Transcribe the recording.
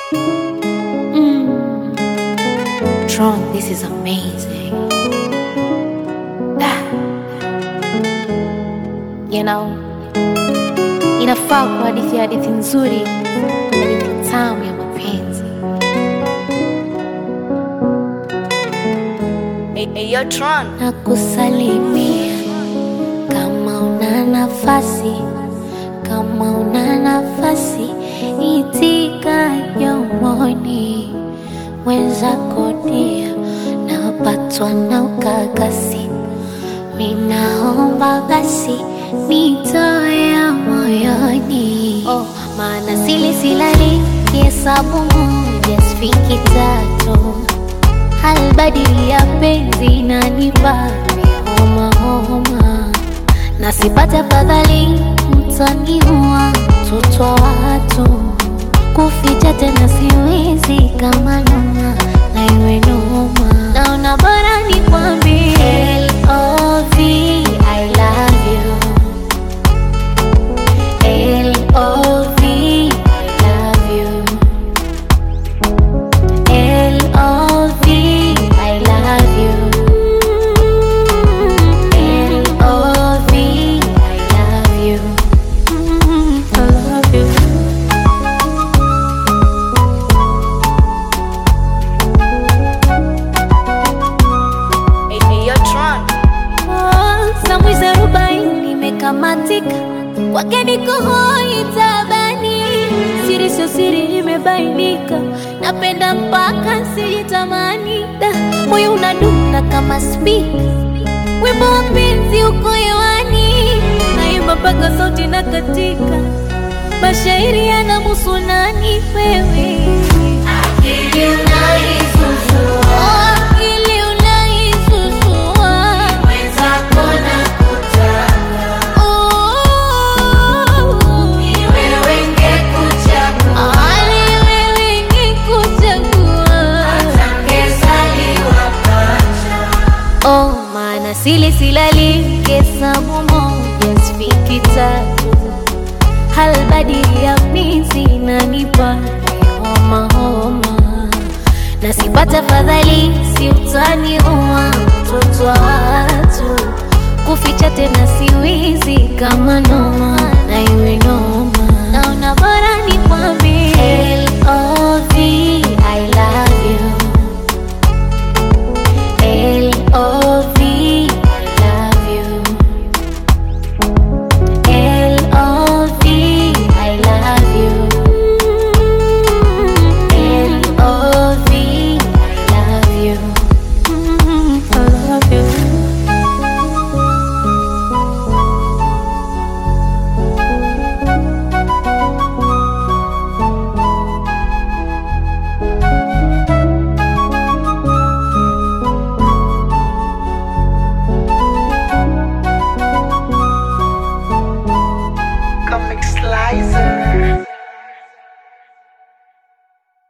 Tron, this is amazing. You know, inafaa kwa hadithi nzuri, hadithi tamu ya mapenzi. Yo, Tron. Nakusalimia kama una nafasi, kama una nafasi, itika yomoni. Wenzako dia napatwa na ukakasi, minaomba basi nitoe moyoni. Maana silali kihesabu moja sifiki tatu, halbadili ya penzi nanipa homa, na sipata fadhali mtaniua mtoto wa watu. Kuficha tena siwezi kama noma na iwe noma. Naona bora nikwambie L.O.V. I love you. L.O.V. I love you. L.O.V. I love you. L.O.V. I love you. I love you. Yo, Tron. Samwizi 40 imekamatika, kwake niko hoi tabani. Siri sio siri imebainika, napenda mpaka sijitamani. Moyo unadunda kama speaker, wimbo wa penzi uko hewani. Naimba mpaka sauti na katika, mashairi yanamuhusu nani wewe? Akili unaisusua, akili unaisusua, wenzako nakutaka. Ni wewe ngekuchagua, ni wewe ngekuchagua, hata ngezaliwa pacha. Maana silali hesabu moja sifiki tatu, halbadili ya penzi inanipa homa, na sipata fadhali si utaniua mtoto wa watu. Kuficha tena siwezi kama noma na iwe noma. Naona bora